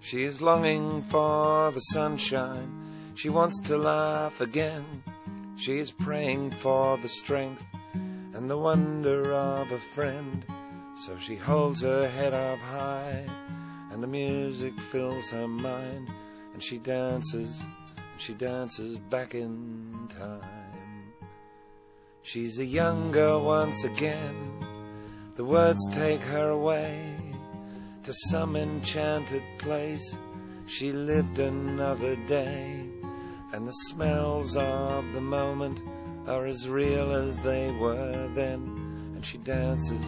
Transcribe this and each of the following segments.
She is longing for the sunshine, she wants to laugh again. She is praying for the strength and the wonder of a friend. So she holds her head up high, and the music fills her mind, and she dances back in time. She's a young girl once again, the words take her away to some enchanted place. She lived another day, and the smells of the moment are as real as they were then. And she dances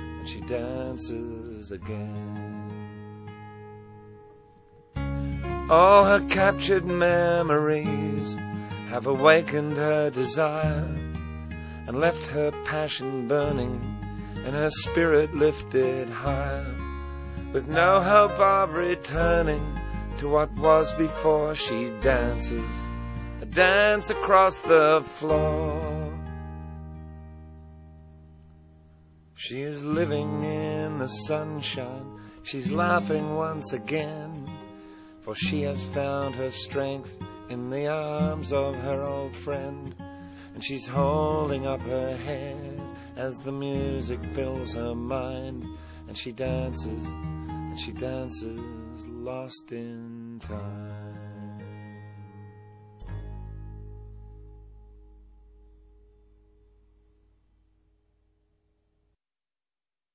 again. All her captured memories have awakened her desire and left her passion burning and her spirit lifted higher. With no hope of returning to what was before, she dances a dance across the floor. She is living in the sunshine, she's laughing once again, for she has found her strength in the arms of her old friend. And she's holding up her head as the music fills her mind, and she dances lost in time.